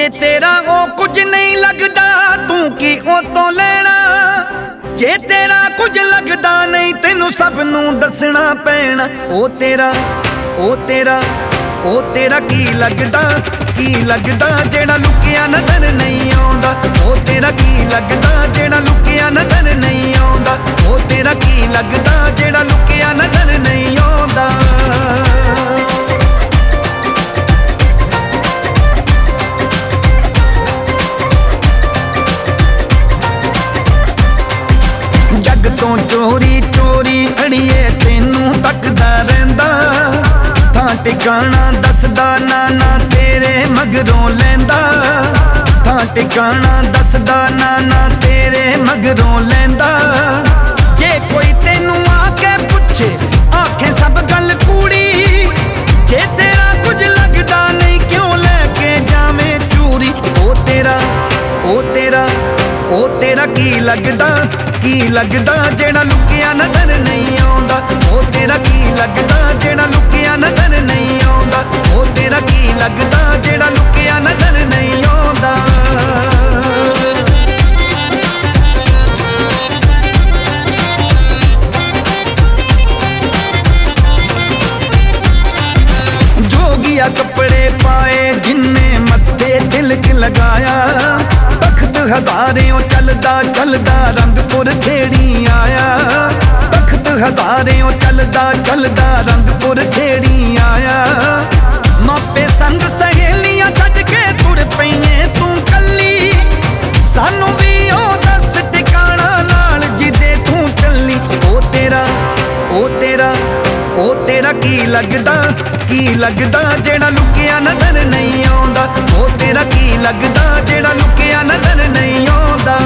जे तेरा वो कुछ नहीं लगदा तू की ओ तो लेना। जे तेरा कुछ लगदा नहीं तेनू सब नू दसना पैना। ओ तेरा की लगदा जेड़ा लुकिया नजर नहीं आउंदा। ओ तेरा की लगदा जेड़ा लुकिया नजर नहीं आउंदा। ओ तेरा की लगदा जेड़ा लुकिया नजर नहीं आउंदा। जग तो चोरी चोरी अड़िए तेनू तकदा रहिंदा। थां टिकाणा दसदा नाना तेरे मगरों लैंदा। थां टिकाणा दसदा नाना तेरे मगरों लैंदा। जे कोई तेनू आके पुछे आखे सब गल कूड़ी। जे तेरा कुछ लगदा नहीं क्यों लैके जावे चूरी। ओ तेरा की लगदा जेड़ा लुकिया नजर नहीं आउंदा। ओ तेरा की लगदा जेड़ा लुकिया नजर नहीं आउंदा। ओ तेरा की लगदा जेड़ा लुकिया नजर नहीं आउंदा। जोगिया कपड़े पाए जिन्ने मत्थे तिलक लगाया। तख्त हजारियों चलदा रंगपुर खेड़ी आया। तख्त हजारियों चलदा रंगपुर खेड़ी आया। मापे संग सहेलियां छड्ड के तुर पईए तू कल्ली। सानू भी ओ दस टिकाणा नाल जिदे तू चली। ओ तेरा की लगदा जेड़ा लुकिया नजर नहीं आउंदा। ओ तेरा की लगदा जेड़ा लुकिया नजर नहीं आउंदा।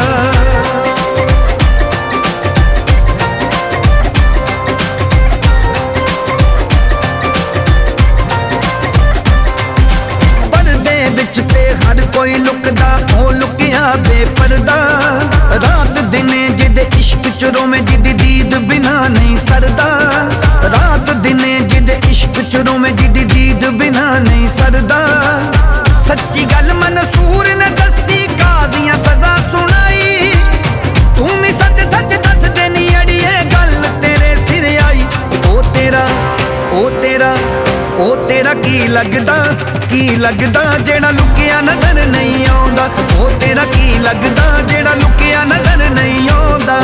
पर्दे विच ते हर कोई लुकदा ओ लुकिया बेपर्दा। रात दिने जिदे इश्क चुरों में जिदी दीद बिना नहीं सरदा। रात दिने जिदे इश्क चुरों में जिदी दीद बिना नहीं सरदा। सच्ची गल मंसूर ने दसी काजियां सजा सुनाई। तू भी सच सच दस देनी अड़िए गल तेरे सिर आई। ओ तेरा की लगदा जेड़ा लुकिया नजर नहीं आउंदा। ओ तेरा की लगदा जेड़ा लुकिया नजर नहीं आउंदा।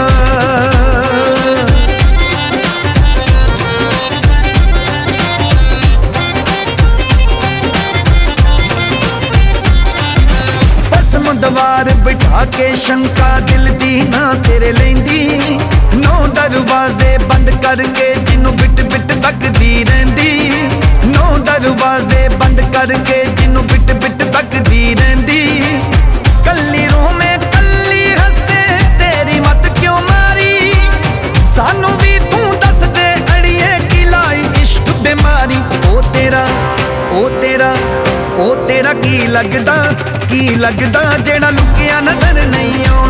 दवार बिठा के शंका दिल दी ना तेरे लेंदी। नौ दरवाजे बंद करके जिन्नू बिट बिट तकदी रहिंदी। नौ दरवाजे बंद करके जिन्नू बिट बिट तकदी रहिंदी। कल्ली रोवे कल्ली हसे तेरी मत क्यों मारी। सानू भी तू दस दे अड़िए की लाई इश्क बीमारी। ओ तेरा की लगदा जेड़ा लुकिया नजर नहीं आउंदा।